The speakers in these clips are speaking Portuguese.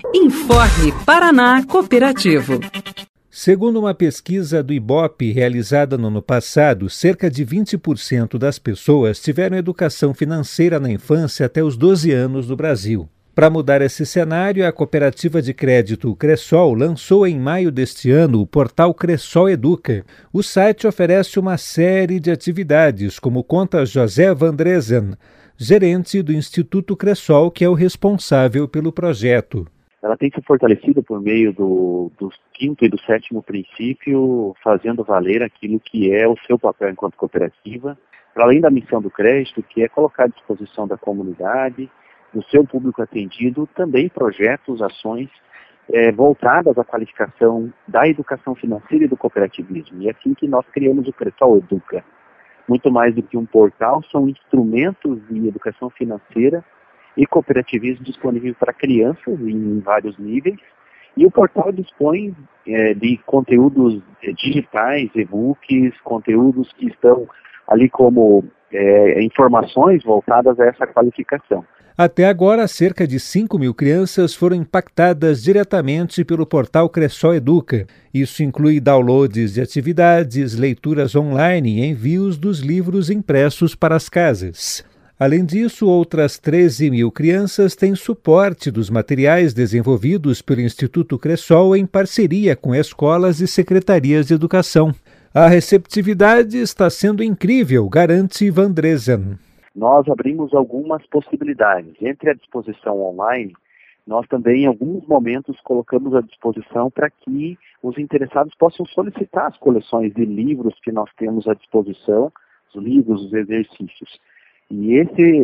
Informe Paraná Cooperativo. Segundo uma pesquisa do Ibope realizada no ano passado, cerca de 20% das pessoas tiveram educação financeira na infância até os 12 anos no Brasil. Para mudar esse cenário, a cooperativa de crédito Cressol lançou em maio deste ano o portal Cressol Educa. O site oferece uma série de atividades, como conta José Vandresen, gerente do Instituto Cressol, que é o responsável pelo projeto. Ela tem se fortalecido por meio do quinto e do sétimo princípio, fazendo valer aquilo que é o seu papel enquanto cooperativa, para além da missão do crédito, que é colocar à disposição da comunidade, do seu público atendido, também projetos, ações voltadas à qualificação da educação financeira e do cooperativismo. E é assim que nós criamos o Cressol Educa. Muito mais do que um portal, são instrumentos de educação financeira e cooperativismo disponível para crianças em vários níveis, e o portal dispõe de conteúdos digitais, e-books, conteúdos que estão ali como informações voltadas a essa qualificação. Até agora, cerca de 5.000 crianças foram impactadas diretamente pelo portal Cressol Educa. Isso inclui downloads de atividades, leituras online e envios dos livros impressos para as casas. Além disso, outras 13.000 crianças têm suporte dos materiais desenvolvidos pelo Instituto Cressol em parceria com escolas e secretarias de educação. A receptividade está sendo incrível, garante Vandresen. Nós abrimos algumas possibilidades. Entre a disposição online, nós também em alguns momentos colocamos à disposição para que os interessados possam solicitar as coleções de livros que nós temos à disposição, os livros, os exercícios. E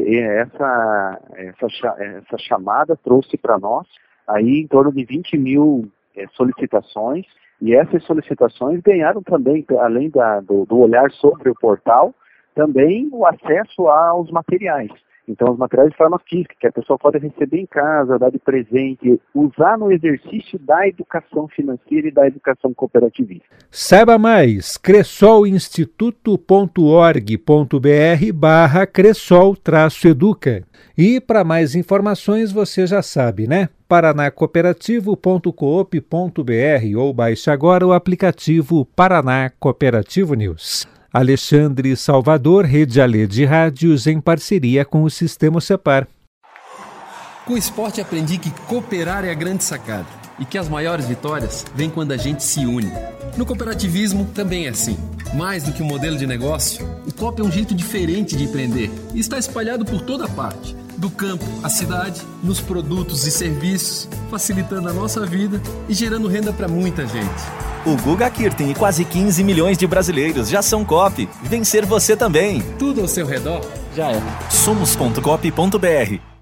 essa chamada trouxe para nós aí em torno de 20.000 solicitações, e essas solicitações ganharam também, além do olhar sobre o portal, também o acesso aos materiais. Então, os materiais de forma física, que a pessoa pode receber em casa, dar de presente, usar no exercício da educação financeira e da educação cooperativista. Saiba mais, cressolinstituto.org.br/cressol-educa. E para mais informações, você já sabe, né? paranacooperativo.coop.br ou baixe agora o aplicativo Paraná Cooperativo News. Alexandre Salvador, Rede Alê de Rádios, em parceria com o Sistema Cepar. Com o esporte aprendi que cooperar é a grande sacada e que as maiores vitórias vêm quando a gente se une. No cooperativismo também é assim. Mais do que um modelo de negócio, o coop é um jeito diferente de empreender e está espalhado por toda parte, do campo à cidade, nos produtos e serviços, facilitando a nossa vida e gerando renda para muita gente. O Guga Kirten e quase 15 milhões de brasileiros já são coop. Vencer você também. Tudo ao seu redor já é. Somos.coop.br